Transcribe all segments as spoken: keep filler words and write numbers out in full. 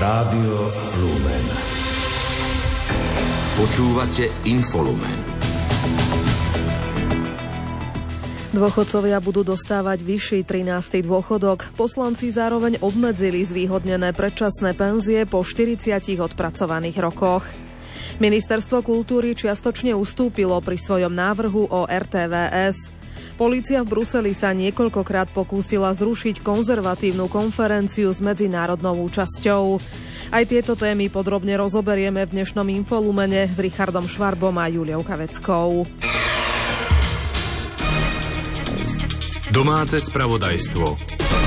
Rádio Lumen. Počúvate Infolumen. Dôchodcovia budú dostávať vyšší trinásty dôchodok. Poslanci zároveň obmedzili zvýhodnené predčasné penzie po štyridsiatich odpracovaných rokoch. Ministerstvo kultúry čiastočne ustúpilo pri svojom návrhu o er té vé es. Polícia v Bruseli sa niekoľkokrát pokúsila zrušiť konzervatívnu konferenciu s medzinárodnou účasťou. Aj tieto témy podrobne rozoberieme v dnešnom Infolumene s Richardom Švarbom a Juliou Kaveckou. Domáce spravodajstvo.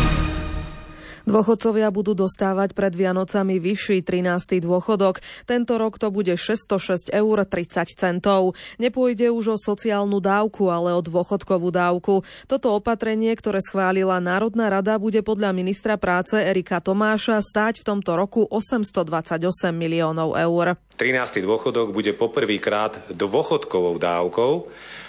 Dôchodcovia budú dostávať pred Vianocami vyšší trinásty dôchodok. Tento rok to bude šesťstošesť eur tridsať centov. Nepôjde už o sociálnu dávku, ale o dôchodkovú dávku. Toto opatrenie, ktoré schválila Národná rada, bude podľa ministra práce Erika Tomáša stáť v tomto roku osemstodvadsaťosem miliónov eur. trinásty dôchodok bude poprvýkrát dôchodkovou dávkou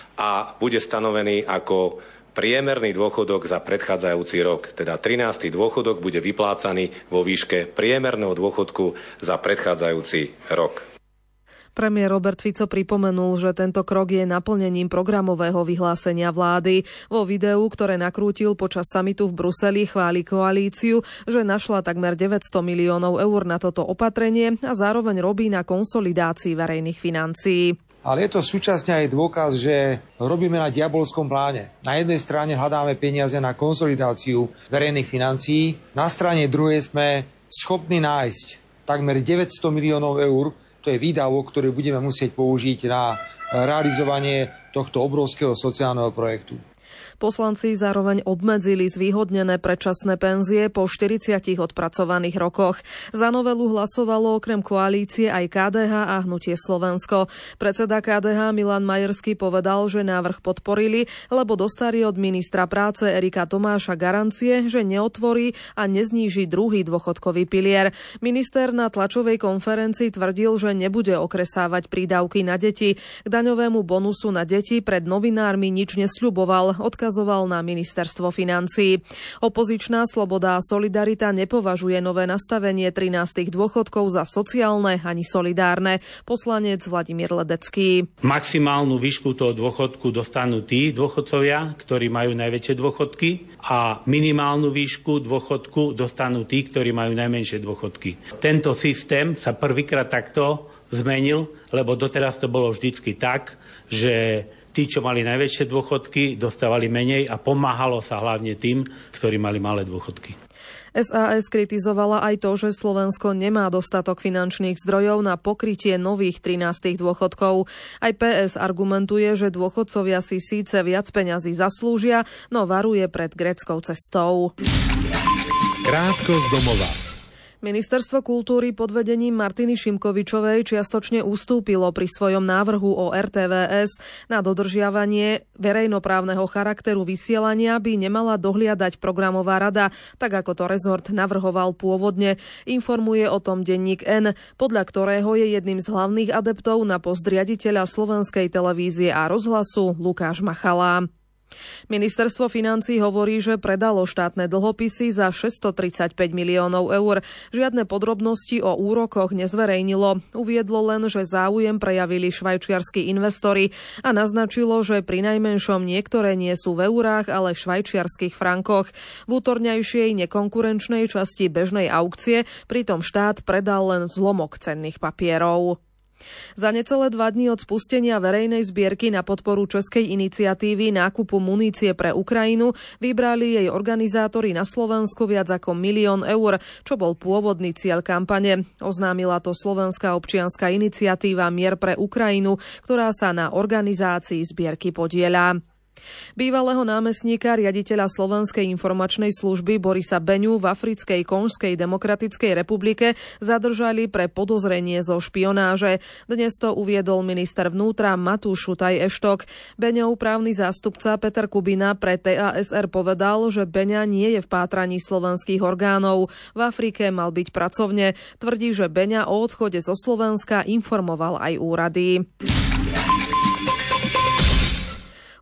a bude stanovený ako priemerný dôchodok za predchádzajúci rok, teda trinásty dôchodok bude vyplácaný vo výške priemerného dôchodku za predchádzajúci rok. Premiér Robert Fico pripomenul, že tento krok je naplnením programového vyhlásenia vlády. Vo videu, ktoré nakrútil počas samitu v Bruseli, chváli koalíciu, že našla takmer deväťsto miliónov eur na toto opatrenie a zároveň robí na konsolidácii verejných financií. Ale je to súčasne aj dôkaz, že robíme na diabolskom pláne. Na jednej strane hľadáme peniaze na konsolidáciu verejných financií, na strane druhej sme schopní nájsť takmer deväťsto miliónov eur, to je výdavok, ktorý budeme musieť použiť na realizovanie tohto obrovského sociálneho projektu. Poslanci zároveň obmedzili zvýhodnené predčasné penzie po štyridsiatich odpracovaných rokoch. Za novelu hlasovalo okrem koalície aj ká dé há a Hnutie Slovensko. Predseda ká dé há Milan Majerský povedal, že návrh podporili, lebo dostali od ministra práce Erika Tomáša garancie, že neotvorí a nezníži druhý dôchodkový pilier. Minister na tlačovej konferencii tvrdil, že nebude okresávať prídavky na deti. K daňovému bonusu na deti pred novinármi nič nesľuboval, odkazoval na ministerstvo financií. Opozičná Sloboda a Solidarita nepovažuje nové nastavenie trinástych dôchodkov za sociálne ani solidárne. Poslanec Vladimír Ledecký. Maximálnu výšku toho dôchodku dostanú tí dôchodcovia, ktorí majú najväčšie dôchodky, a minimálnu výšku dôchodku dostanú tí, ktorí majú najmenšie dôchodky. Tento systém sa prvýkrát takto zmenil, lebo doteraz to bolo vždycky tak, že tí, čo mali najväčšie dôchodky, dostávali menej a pomáhalo sa hlavne tým, ktorí mali malé dôchodky. es a es kritizovala aj to, že Slovensko nemá dostatok finančných zdrojov na pokrytie nových trinástych dôchodkov. Aj pé es argumentuje, že dôchodcovia si síce viac peňazí zaslúžia, no varuje pred gréckou cestou. Krátko z domova. Ministerstvo kultúry pod vedením Martiny Šimkovičovej čiastočne ustúpilo pri svojom návrhu o er té vé es. Na dodržiavanie verejnoprávneho charakteru vysielania by nemala dohliadať programová rada, tak ako to rezort navrhoval pôvodne. Informuje o tom denník N, podľa ktorého je jedným z hlavných adeptov na post riaditeľa Slovenskej televízie a rozhlasu Lukáš Machala. Ministerstvo financií hovorí, že predalo štátne dlhopisy za šesťstotridsaťpäť miliónov eur. Žiadne podrobnosti o úrokoch nezverejnilo. Uviedlo len, že záujem prejavili švajčiarski investori a naznačilo, že prinajmenšom niektoré nie sú v eurách, ale v švajčiarskych frankoch. V útorňajšej nekonkurenčnej časti bežnej aukcie pritom štát predal len zlomok cenných papierov. Za necelé dva dni od spustenia verejnej zbierky na podporu českej iniciatívy nákupu munície pre Ukrajinu vybrali jej organizátori na Slovensku viac ako milión eur, čo bol pôvodný cieľ kampane. Oznámila to slovenská občianska iniciatíva Mier pre Ukrajinu, ktorá sa na organizácii zbierky podieľa. Bývalého námestníka riaditeľa Slovenskej informačnej služby Borisa Beňu v Africkej Konžskej demokratickej republike zadržali pre podozrenie zo špionáže. Dnes to uviedol minister vnútra Matúš Šutaj Eštok. Beňov právny zástupca Peter Kubina pre té a es er povedal, že Beňa nie je v pátraní slovenských orgánov. V Afrike mal byť pracovne. Tvrdí, že Beňa o odchode zo Slovenska informoval aj úrady.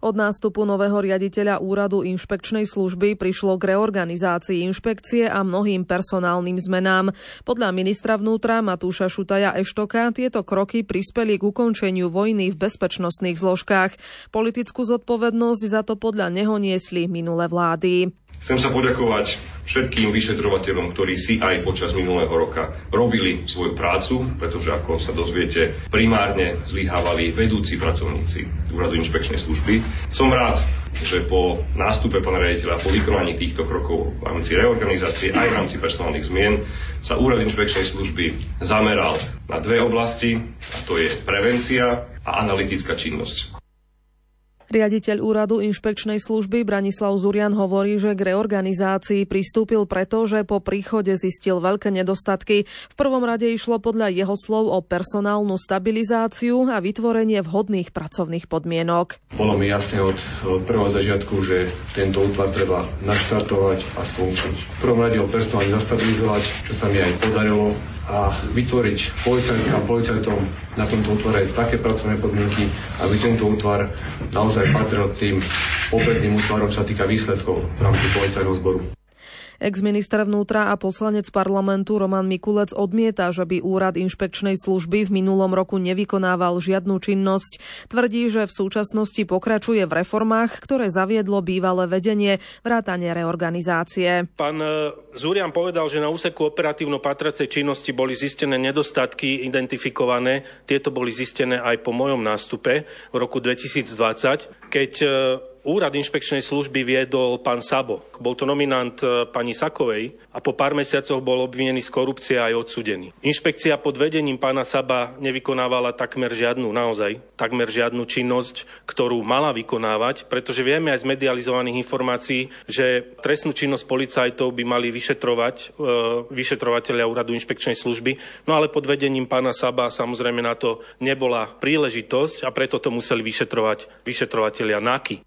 Od nástupu nového riaditeľa úradu inšpekčnej služby prišlo k reorganizácii inšpekcie a mnohým personálnym zmenám. Podľa ministra vnútra Matúša Šutaja Eštoka tieto kroky prispeli k ukončeniu vojny v bezpečnostných zložkách. Politickú zodpovednosť za to podľa neho niesli minulé vlády. Chcem sa poďakovať všetkým vyšetrovateľom, ktorí si aj počas minulého roka robili svoju prácu, pretože ako sa dozviete, primárne zlyhávali vedúci pracovníci úradu inšpekčnej služby. Som rád, že po nástupe pána riaditeľa, po vykonaní týchto krokov v rámci reorganizácie aj v rámci personálnych zmien sa úrad inšpekčnej služby zameral na dve oblasti, a to je prevencia a analytická činnosť. Riaditeľ úradu inšpekčnej služby Branislav Zurian hovorí, že k reorganizácii pristúpil preto, že po príchode zistil veľké nedostatky. V prvom rade išlo podľa jeho slov o personálnu stabilizáciu a vytvorenie vhodných pracovných podmienok. Bolo mi jasné od prvého začiatku, že tento útvar treba naštartovať a skončiť. V prvom rade ho personálne zastabilizovať, čo sa mi aj podarilo, a vytvoriť policajtom a policajtom na tomto útvare také pracovné podmienky, aby tento útvar naozaj patril k tým popredným útvarom, čo sa týka výsledkov v rámci policajného zboru. Ex-minister vnútra a poslanec parlamentu Roman Mikulec odmieta, že by úrad inšpekčnej služby v minulom roku nevykonával žiadnu činnosť. Tvrdí, že v súčasnosti pokračuje v reformách, ktoré zaviedlo bývalé vedenie vrátane reorganizácie. Pán Zurian povedal, že na úseku operatívno-patracej činnosti boli zistené nedostatky identifikované. Tieto boli zistené aj po mojom nástupe v roku dvetisícdvadsať, keď úrad inšpekčnej služby viedol pán Sabo. Bol to nominant pani Sakovej a po pár mesiacoch bol obvinený z korupcie a aj odsúdený. Inšpekcia pod vedením pána Saba nevykonávala takmer žiadnu, naozaj, takmer žiadnu činnosť, ktorú mala vykonávať, pretože vieme aj z medializovaných informácií, že trestnú činnosť policajtov by mali vyšetrovať e, vyšetrovateľia úradu inšpekčnej služby, no ale pod vedením pána Saba samozrejme na to nebola príležitosť a preto to museli vyšetrovať vyšetrovatelia NAKY.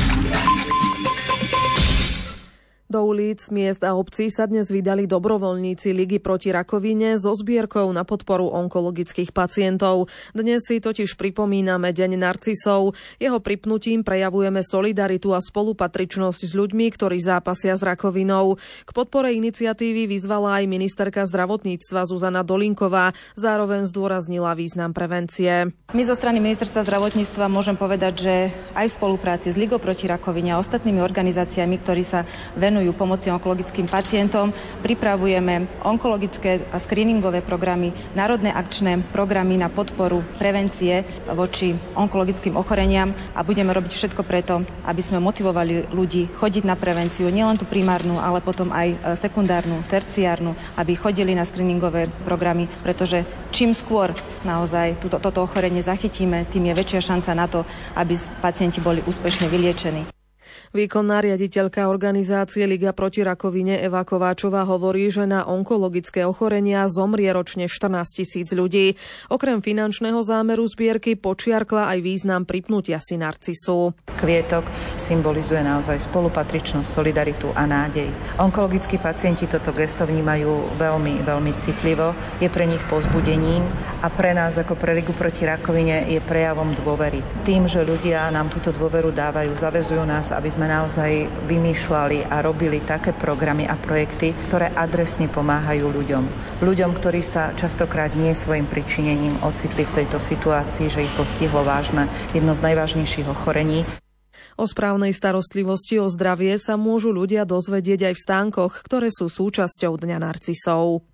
Do ulic, miest a obcí sa dnes vydali dobrovoľníci Ligy proti rakovine so zbierkou na podporu onkologických pacientov. Dnes si totiž pripomíname Deň narcisov. Jeho pripnutím prejavujeme solidaritu a spolupatričnosť s ľuďmi, ktorí zápasia s rakovinou. K podpore iniciatívy vyzvala aj ministerka zdravotníctva Zuzana Dolinková. Zároveň zdôraznila význam prevencie. My zo strany ministerstva zdravotníctva môžem povedať, že aj v spolupráci s Ligou proti rakovine a ostatnými organizáciami, ktorí sa venujú pomoci onkologickým pacientom, pripravujeme onkologické a screeningové programy, národné akčné programy na podporu prevencie voči onkologickým ochoreniam a budeme robiť všetko preto, aby sme motivovali ľudí chodiť na prevenciu, nielen tú primárnu, ale potom aj sekundárnu, terciárnu, aby chodili na screeningové programy, pretože čím skôr naozaj túto, toto ochorenie zachytíme, tým je väčšia šanca na to, aby pacienti boli úspešne vyliečení. Výkonná riaditeľka organizácie Liga proti rakovine Eva Kováčová hovorí, že na onkologické ochorenia zomrie ročne štrnásť tisíc ľudí. Okrem finančného zámeru zbierky počiarkla aj význam pripnutia si narcisu. Kvietok symbolizuje naozaj spolupatričnosť, solidaritu a nádej. Onkologickí pacienti toto gesto vnímajú veľmi, veľmi citlivo. Je pre nich povzbudením a pre nás ako pre Ligu proti rakovine je prejavom dôvery. Tým, že ľudia nám túto dôveru dávajú, zaväzujú nás, aby sme naozaj vymýšľali a robili také programy a projekty, ktoré adresne pomáhajú ľuďom. Ľuďom, ktorí sa častokrát nie svojim pričinením ocitli v tejto situácii, že ich postihlo vážne, jedno z najvážnejších ochorení. O správnej starostlivosti o zdravie sa môžu ľudia dozvedieť aj v stánkoch, ktoré sú súčasťou Dňa narcisov.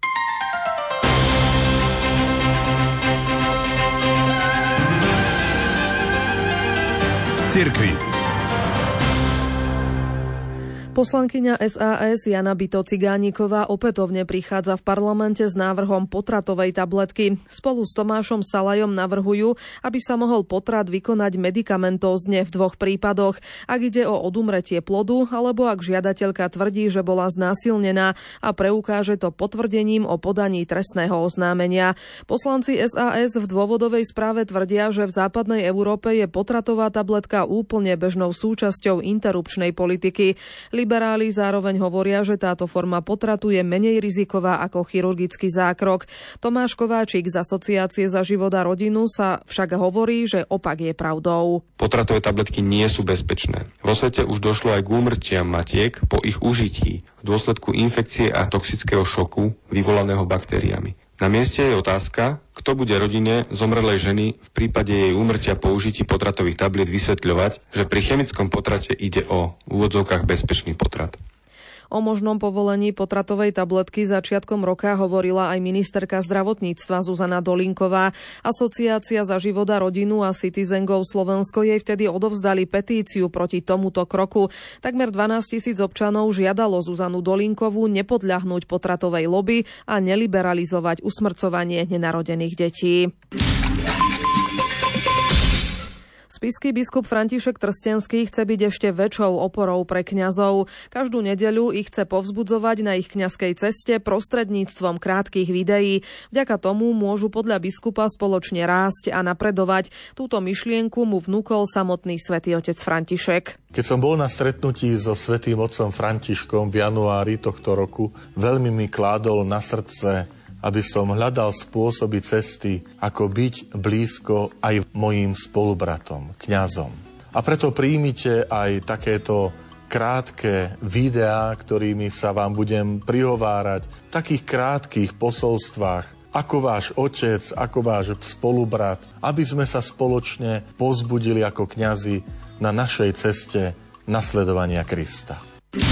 Z cirkvi. Poslankyňa es a es Jana Byto-Cigániková opätovne prichádza v parlamente s návrhom potratovej tabletky. Spolu s Tomášom Salajom navrhujú, aby sa mohol potrat vykonať medikamentózne v dvoch prípadoch. Ak ide o odumretie plodu, alebo ak žiadateľka tvrdí, že bola znásilnená a preukáže to potvrdením o podaní trestného oznámenia. Poslanci es a es v dôvodovej správe tvrdia, že v západnej Európe je potratová tabletka úplne bežnou súčasťou interrupčnej politiky. Liberáli zároveň hovoria, že táto forma potratu je menej riziková ako chirurgický zákrok. Tomáš Kováčik z Asociácie Za život a rodinu sa však hovorí, že opak je pravdou. Potratové tabletky nie sú bezpečné. Vo svete už došlo aj k úmrtiam matiek po ich užití v dôsledku infekcie a toxického šoku vyvolaného baktériami. Na mieste je otázka, kto bude rodine zomrelej ženy v prípade jej úmrtia po užití potratových tabliet vysvetľovať, že pri chemickom potrate ide o v úvodzovkách bezpečný potrat. O možnom povolení potratovej tabletky začiatkom roka hovorila aj ministerka zdravotníctva Zuzana Dolinková. Asociácia Za život a rodinu a Citizengov Slovensko jej vtedy odovzdali petíciu proti tomuto kroku. Takmer dvanásť tisíc občanov žiadalo Zuzanu Dolinkovú nepodľahnúť potratovej lobby a neliberalizovať usmrcovanie nenarodených detí. Spišský biskup František Trstenský chce byť ešte väčšou oporou pre kňazov. Každú nedeľu ich chce povzbudzovať na ich kňazskej ceste prostredníctvom krátkych videí. Vďaka tomu môžu podľa biskupa spoločne rásť a napredovať. Túto myšlienku mu vnúkol samotný svätý otec František. Keď som bol na stretnutí so svätým otcom Františkom v januári tohto roku, veľmi mi kládol na srdce, aby som hľadal spôsoby cesty, ako byť blízko aj mojim spolubratom, kňazom. A preto príjmite aj takéto krátke videá, ktorými sa vám budem prihovárať v takých krátkych posolstvách, ako váš otec, ako váš spolubrat, aby sme sa spoločne povzbudili ako kňazi na našej ceste nasledovania Krista.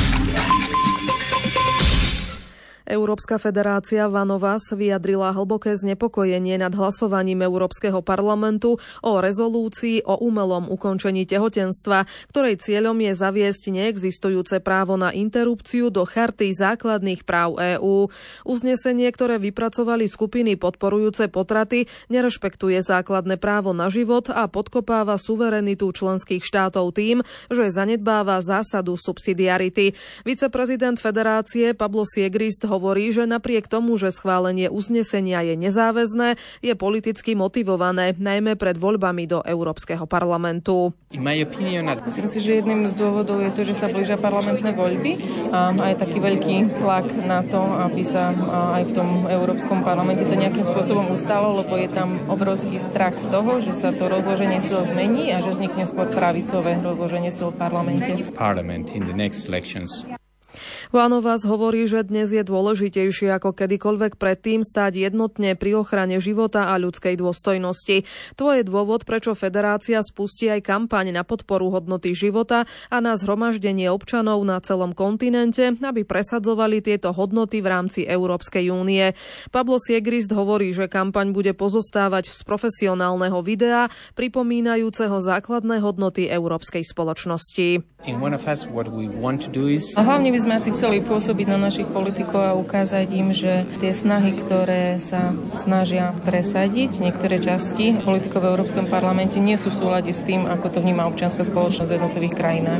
Európska federácia Vanovas vyjadrila hlboké znepokojenie nad hlasovaním Európskeho parlamentu o rezolúcii o umelom ukončení tehotenstva, ktorej cieľom je zaviesť neexistujúce právo na interrupciu do Charty základných práv EÚ. Uznesenie, ktoré vypracovali skupiny podporujúce potraty, nerešpektuje základné právo na život a podkopáva suverenitu členských štátov tým, že zanedbáva zásadu subsidiarity. Viceprezident federácie Pablo Siegrist hovorí, že napriek tomu, že schválenie uznesenia je nezáväzné, je politicky motivované, najmä pred voľbami do Európskeho parlamentu. Myslím si, že jedným z dôvodov je to, že sa blížia parlamentné voľby a aj taký veľký tlak na to, aby sa aj v tom Európskom parlamente to nejakým spôsobom ustalo, lebo je tam obrovský strach z toho, že sa to rozloženie síl zmení a že vznikne skôr pravicové rozloženie síl v parlamente. Parliament in the next elections. Vanovas hovorí, že dnes je dôležitejšie ako kedykoľvek predtým stáť jednotne pri ochrane života a ľudskej dôstojnosti. To je dôvod, prečo federácia spustí aj kampaň na podporu hodnoty života a na zhromaždenie občanov na celom kontinente, aby presadzovali tieto hodnoty v rámci Európskej únie. Pablo Siegrist hovorí, že kampaň bude pozostávať z profesionálneho videa pripomínajúceho základné hodnoty európskej spoločnosti. A hlavne by sme asi chceli pôsobiť na našich politikov a ukázať im, že tie snahy, ktoré sa snažia presadiť, niektoré časti politikov v Európskom parlamente nie sú v súlade s tým, ako to vníma občianska spoločnosť v jednotlivých krajinách.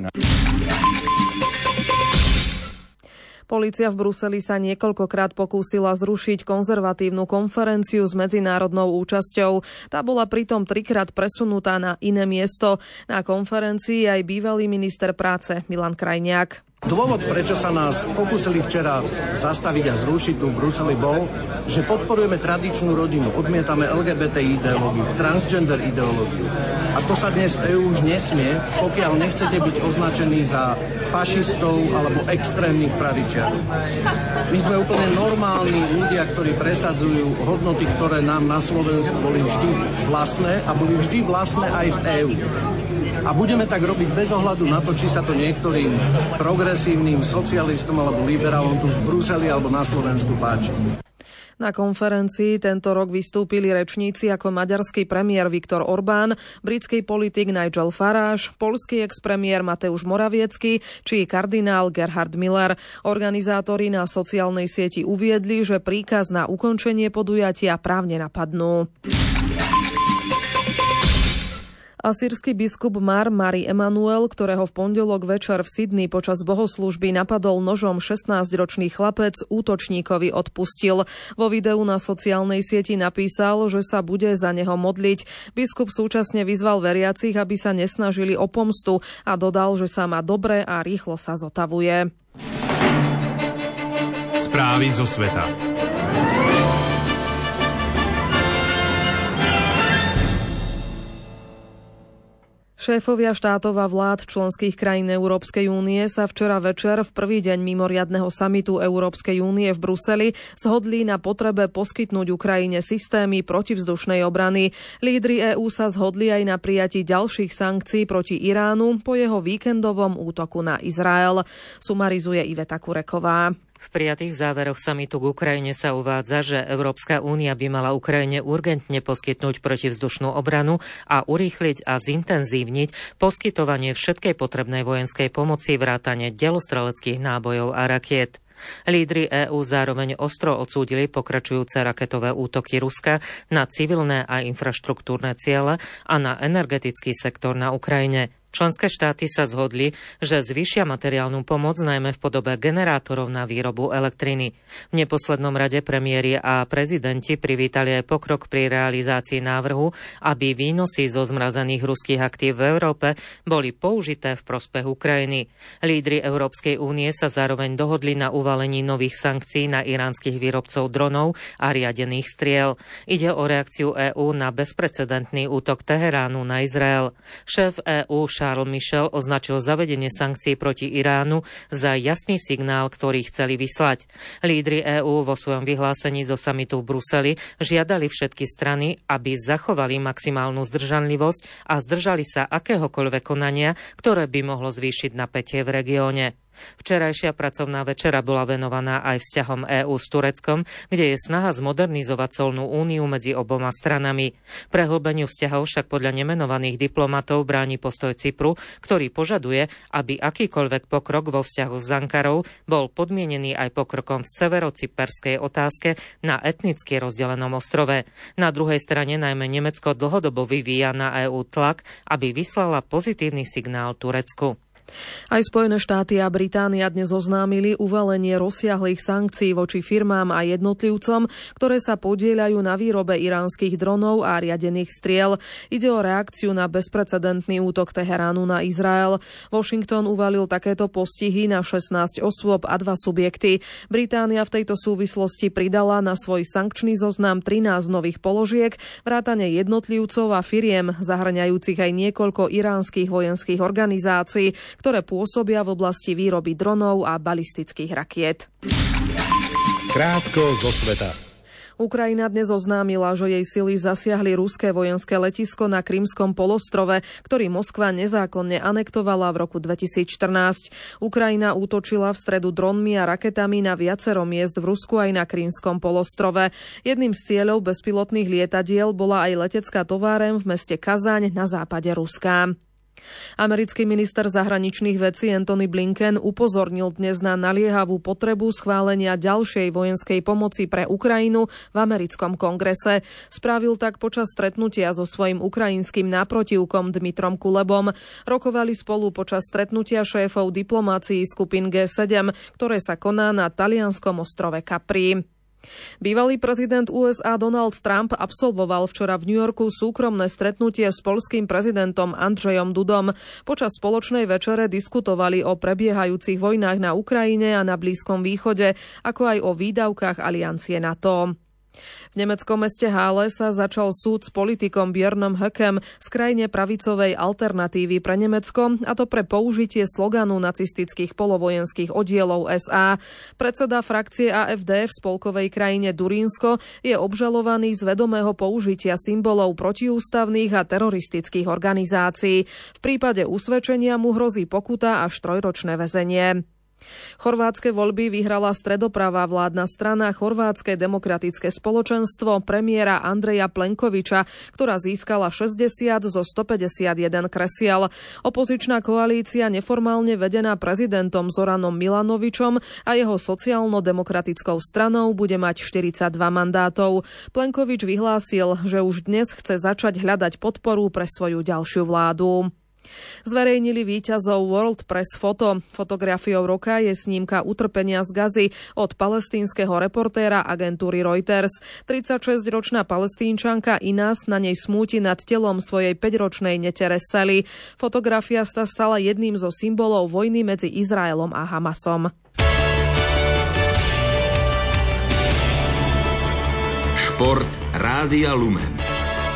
Polícia v Bruseli sa niekoľkokrát pokúsila zrušiť konzervatívnu konferenciu s medzinárodnou účasťou. Tá bola pritom trikrát presunutá na iné miesto. Na konferencii aj bývalý minister práce Milan Krajniak. Dôvod, prečo sa nás pokúsili včera zastaviť a zrušiť tu v Bruseli, bol, že podporujeme tradičnú rodinu, odmietame el gé bé té ideológiu, transgender ideológiu. A to sa dnes v EÚ už nesmie, pokiaľ nechcete byť označení za fašistov alebo extrémnych pravičiarov. My sme úplne normálni ľudia, ktorí presadzujú hodnoty, ktoré nám na Slovensku boli vždy vlastné a boli vždy vlastné aj v EÚ. A budeme tak robiť bez ohľadu na to, či sa to niektorým progresívnym socialistom alebo liberálom tu v Bruseli alebo na Slovensku páči. Na konferencii tento rok vystúpili rečníci ako maďarský premiér Viktor Orbán, britský politik Nigel Farage, poľský expremiér Mateusz Moraviecky či kardinál Gerhard Miller. Organizátori na sociálnej sieti uviedli, že príkaz na ukončenie podujatia právne napadnú. Asýrsky biskup Mar Mari Emanuel, ktorého v pondelok večer v Sydney počas bohoslúžby napadol nožom šestnásťročný chlapec, útočníkovi odpustil. Vo videu na sociálnej sieti napísal, že sa bude za neho modliť. Biskup súčasne vyzval veriacich, aby sa nesnažili o pomstu a dodal, že sa má dobre a rýchlo sa zotavuje. Správy zo sveta. Šéfovia štátov a vlád členských krajín Európskej únie sa včera večer v prvý deň mimoriadneho samitu Európskej únie v Bruseli zhodli na potrebe poskytnúť Ukrajine systémy protivzdušnej obrany. Lídri EÚ sa zhodli aj na prijatí ďalších sankcií proti Iránu po jeho víkendovom útoku na Izrael. Sumarizuje Iveta Kureková. V prijatých záveroch samitu k Ukrajine sa uvádza, že Európska únia by mala Ukrajine urgentne poskytnúť protivzdušnú obranu a urýchliť a zintenzívniť poskytovanie všetkej potrebnej vojenskej pomoci vrátane delostreleckých nábojov a rakiet. Lídri EÚ zároveň ostro odsúdili pokračujúce raketové útoky Ruska na civilné a infraštruktúrne ciele a na energetický sektor na Ukrajine. Členské štáty sa zhodli, že zvýšia materiálnu pomoc najmä v podobe generátorov na výrobu elektriny. V neposlednom rade premiéri a prezidenti privítali aj pokrok pri realizácii návrhu, aby výnosy zo zmrazených ruských aktív v Európe boli použité v prospech Ukrajiny. Lídri Európskej únie sa zároveň dohodli na uvalení nových sankcií na iránskych výrobcov dronov a riadených striel. Ide o reakciu EÚ na bezprecedentný útok Teheránu na Izrael. Šéf EÚ Charles Michel označil zavedenie sankcií proti Iránu za jasný signál, ktorý chceli vyslať. Lídri EÚ vo svojom vyhlásení zo samitu v Bruseli žiadali všetky strany, aby zachovali maximálnu zdržanlivosť a zdržali sa akéhokoľvek konania, ktoré by mohlo zvýšiť napätie v regióne. Včerajšia pracovná večera bola venovaná aj vzťahom EÚ s Tureckom, kde je snaha zmodernizovať colnú úniu medzi oboma stranami. Prehlbeniu vzťahov však podľa nemenovaných diplomatov bráni postoj Cypru, ktorý požaduje, aby akýkoľvek pokrok vo vzťahu s Ankarou bol podmienený aj pokrokom v severocyperskej otázke na etnicky rozdelenom ostrove. Na druhej strane najmä Nemecko dlhodobo vyvíja na EÚ tlak, aby vyslala pozitívny signál Turecku. Aj Spojené štáty a Británia dnes oznámili uvalenie rozsiahlych sankcií voči firmám a jednotlivcom, ktoré sa podieľajú na výrobe iránskych dronov a riadených striel. Ide o reakciu na bezprecedentný útok Teheránu na Izrael. Washington uvalil takéto postihy na šestnásť osôb a dva subjekty. Británia v tejto súvislosti pridala na svoj sankčný zoznam trinásť nových položiek, vrátane jednotlivcov a firiem, zahŕňajúcich aj niekoľko iránskych vojenských organizácií, ktoré pôsobia v oblasti výroby dronov a balistických rakiet. Krátko zo sveta. Ukrajina dnes oznámila, že jej sily zasiahli ruské vojenské letisko na Krymskom polostrove, ktorý Moskva nezákonne anektovala v roku dvetisícštrnásť. Ukrajina útočila v stredu dronmi a raketami na viacero miest v Rusku aj na Krymskom polostrove. Jedným z cieľov bezpilotných lietadiel bola aj letecká továreň v meste Kazaň na západe Ruska. Americký minister zahraničných vecí Antony Blinken upozornil dnes na naliehavú potrebu schválenia ďalšej vojenskej pomoci pre Ukrajinu v americkom kongrese. Spravil tak počas stretnutia so svojím ukrajinským náprotivkom Dmitrom Kulebom. Rokovali spolu počas stretnutia šéfov diplomácií skupín gé sedem, ktoré sa koná na talianskom ostrove Capri. Bývalý prezident ú es á Donald Trump absolvoval včera v New Yorku súkromné stretnutie s poľským prezidentom Andrzejom Dudom. Počas spoločnej večere diskutovali o prebiehajúcich vojnách na Ukrajine a na Blízkom východe, ako aj o výdavkách aliancie NATO. V nemeckom meste Hále sa začal súd s politikom Björnom Höckem z krajine pravicovej alternatívy pre Nemecko, a to pre použitie sloganu nacistických polovojenských oddielov es á. Predseda frakcie á ef dé v spolkovej krajine Durínsko je obžalovaný z vedomého použitia symbolov protiústavných a teroristických organizácií. V prípade usvedčenia mu hrozí pokuta až trojročné väzenie. Chorvátske voľby vyhrala stredopravá vládna strana Chorvátske demokratické spoločenstvo premiéra Andreja Plenkoviča, ktorá získala šesťdesiat zo stopäťdesiatjeden kresiel. Opozičná koalícia neformálne vedená prezidentom Zoranom Milanovičom a jeho sociálno-demokratickou stranou bude mať štyridsaťdva mandátov. Plenkovič vyhlásil, že už dnes chce začať hľadať podporu pre svoju ďalšiu vládu. Zverejnili víťazov World Press Photo. Fotografiou roka je snímka utrpenia z Gazy od palestínskeho reportéra agentúry Reuters. tridsaťšesťročná Palestínčanka Inas na nej smúti nad telom svojej päťročnej netere Sally. Fotografia sa stala jedným zo symbolov vojny medzi Izraelom a Hamasom. Šport Rádia Lumen.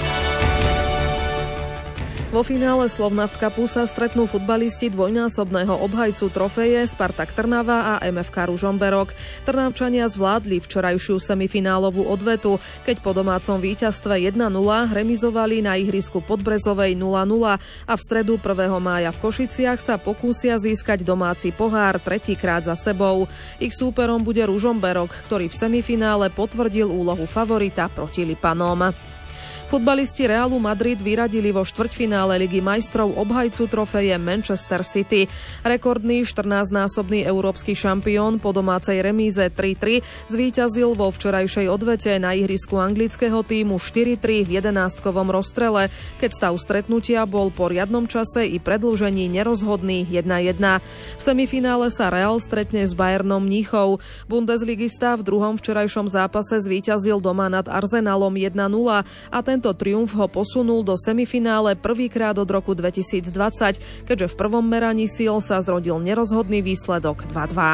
Vo finále Slovnaft Cupu sa stretnú futbalisti dvojnásobného obhajcu trofeje Spartak Trnava a em ef ká Ružomberok. Trnavčania zvládli včerajšiu semifinálovú odvetu, keď po domácom víťazstve jeden nula remizovali na ihrisku Podbrezovej nula nula a v stredu prvého mája v Košiciach sa pokúsia získať domáci pohár tretíkrát za sebou. Ich súperom bude Ružomberok, ktorý v semifinále potvrdil úlohu favorita proti Lipanom. Futbalisti Realu Madrid vyradili vo štvrťfinále Ligy majstrov obhajcu trofeje Manchester City. Rekordný štrnásťnásobný európsky šampión po domácej remíze tri tri zvíťazil vo včerajšej odvete na ihrisku anglického tímu štyri tri v jedenástkovom rozstrele, keď stav stretnutia bol po riadnom čase i predĺžení nerozhodný jedna jedna. V semifinále sa Real stretne s Bayernom Mníchov. Bundesligista v druhom včerajšom zápase zvíťazil doma nad Arsenalom jedna nula a ten Tento triumf ho posunul do semifinále prvýkrát od roku dvetisícdvadsať, keďže v prvom meraní síl sa zrodil nerozhodný výsledok dva dva.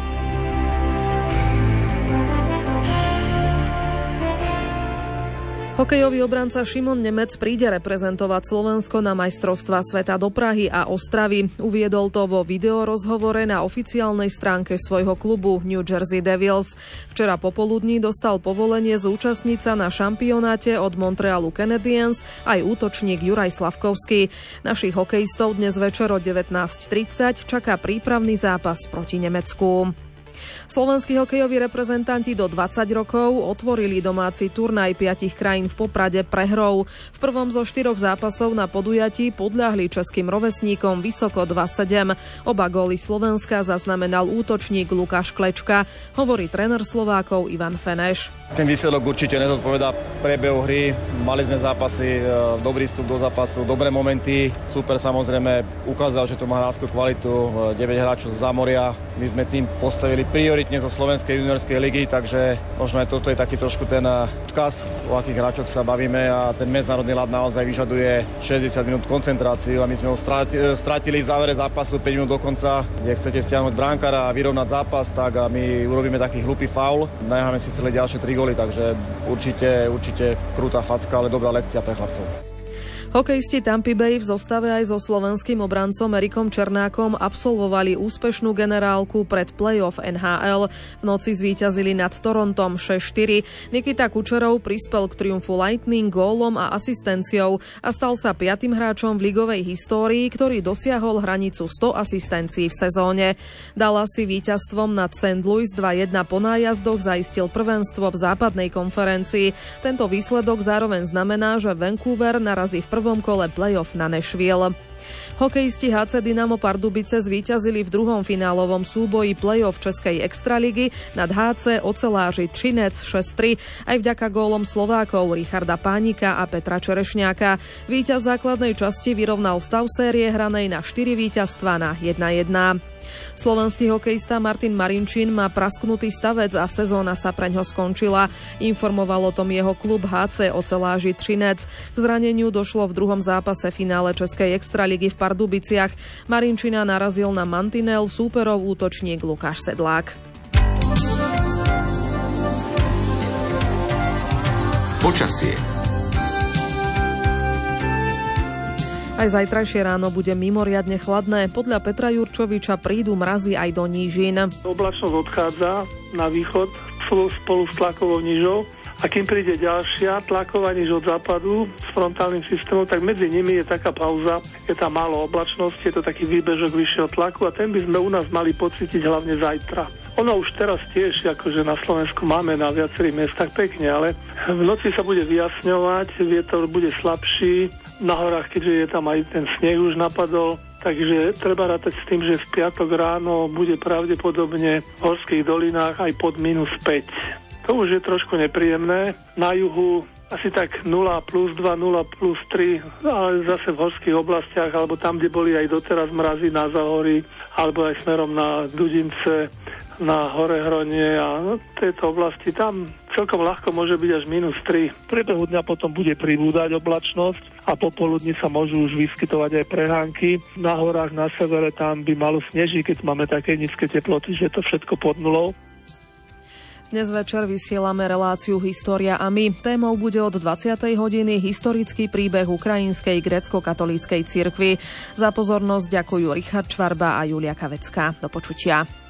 Hokejový obranca Šimon Nemec príde reprezentovať Slovensko na majstrovstvá sveta do Prahy a Ostravy. Uviedol to vo videorozhovore na oficiálnej stránke svojho klubu New Jersey Devils. Včera popoludní dostal povolenie zúčastniť sa na šampionáte od Montrealu Canadiens aj útočník Juraj Slavkovský. Našich hokejistov dnes večer o devätnásť tridsať čaká prípravný zápas proti Nemecku. Slovenskí hokejoví reprezentanti do dvadsať rokov otvorili domáci turnaj piatich krajín v Poprade prehrou. V prvom zo štyroch zápasov na podujatí podľahli českým rovesníkom vysoko dva sedem. Oba góly Slovenska zaznamenal útočník Lukáš Klečka, hovorí tréner Slovákov Ivan Feneš. Ten výsledok určite nezodpovedá priebehu hry. Mali sme zápasy, dobrý vstup do zápasu, dobré momenty. Super samozrejme ukázal, že to má hráčskú kvalitu, deväť hráčov z zámoria. My sme tým postavili prioritne zo Slovenskej juniorskej ligy, takže možno aj toto je taký trošku ten odkaz, o akých hráčoch sa bavíme a ten medzinárodný ľad naozaj vyžaduje šesťdesiat minút koncentráciu a my sme ho strátili v závere zápasu päť minút do konca, kde chcete stiahnuť brankára a vyrovnať zápas, tak a my urobíme taký hlupý faul. Necháme si celé ďalšie tri góly, takže určite, určite krutá facka, ale dobrá lekcia pre chlapcov. Hokejisti Tampa Bay v zostave aj so slovenským obrancom Erikom Černákom absolvovali úspešnú generálku pred play-off en há el. V noci zvíťazili nad Torontom šesť štyri. Nikita Kučerov prispel k triumfu Lightning gólom a asistenciou a stal sa piatym hráčom v ligovej histórii, ktorý dosiahol hranicu sto asistencií v sezóne. Dallas si víťazstvom nad Saint Louis dva jedna po nájazdoch zaistil prvenstvo v západnej konferencii. Tento výsledok zároveň znamená, že Vancouver narazí v prvom kole play-off na Nashville. Hokejisti há cé Dynamo Pardubice zvíťazili v druhom finálovom súboji play-off Českej extraligy nad há cé Oceláři Třinec šesť tri aj vďaka gólom Slovákov Richarda Pánika a Petra Čerešňáka. Víťaz základnej časti vyrovnal stav série hranej na štyri víťazstva na jedna jedna. Slovenský hokejista Martin Marinčín má prasknutý stavec a sezóna sa preňho skončila. Informoval o tom jeho klub há cé Oceláři Třinec. K zraneniu došlo v druhom zápase finále Českej extraligy v Pardubiciach. Marinčina narazil na mantinel súperov útočník Lukáš Sedlák. Počasie. Aj zajtrajšie ráno bude mimoriadne chladné. Podľa Petra Jurčoviča prídu mrazy aj do nížin. Oblačnosť odchádza na východ spolu s tlakovou nížou A kým príde ďalšia tlaková niž od západu s frontálnym systémom, tak medzi nimi je taká pauza, je tam málo oblačnosti, je to taký výbežok vyššieho tlaku a ten by sme u nás mali pocítiť hlavne zajtra. Ono už teraz tiež, akože na Slovensku máme na viacerých miestach pekne, ale v noci sa bude vyjasňovať, vietor bude slabší, na horách, keďže je tam aj ten sneh už napadol, takže treba rátať s tým, že v piatok ráno bude pravdepodobne v horských dolinách aj pod minus päť. To už je trošku nepríjemné. Na juhu asi tak nula plus dva, nula plus tri, ale zase v horských oblastiach, alebo tam, kde boli aj doteraz mrazy na Záhorí, alebo aj smerom na Dudince, na Horehronie a no, tejto oblasti, tam celkom ľahko môže byť až minus tri. V priebehu dňa potom bude pribúdať oblačnosť a popoludní sa môžu už vyskytovať aj prehánky. Na horách na severe tam by malo snežiť, keď máme také nízke teploty, že to všetko pod nulou. Dnes večer vysielame reláciu História a my. Témou bude od dvadsiatej hodiny historický príbeh ukrajinskej grécko-katolíckej cirkvi. Za pozornosť ďakujú Richard Čvarba a Julia Kavecká. Do počutia.